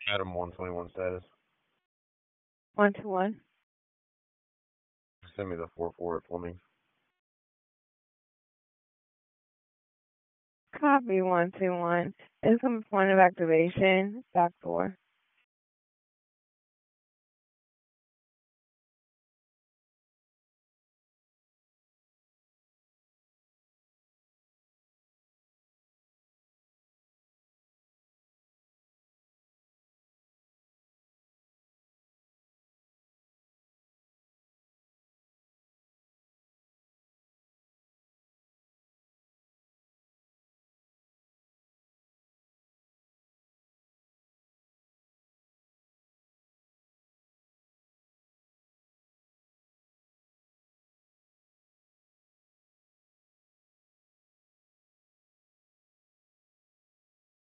Adam 121 status. 121. Send me the 4-4 at Fleming. Copy 121. Incoming point of activation. Backdoor.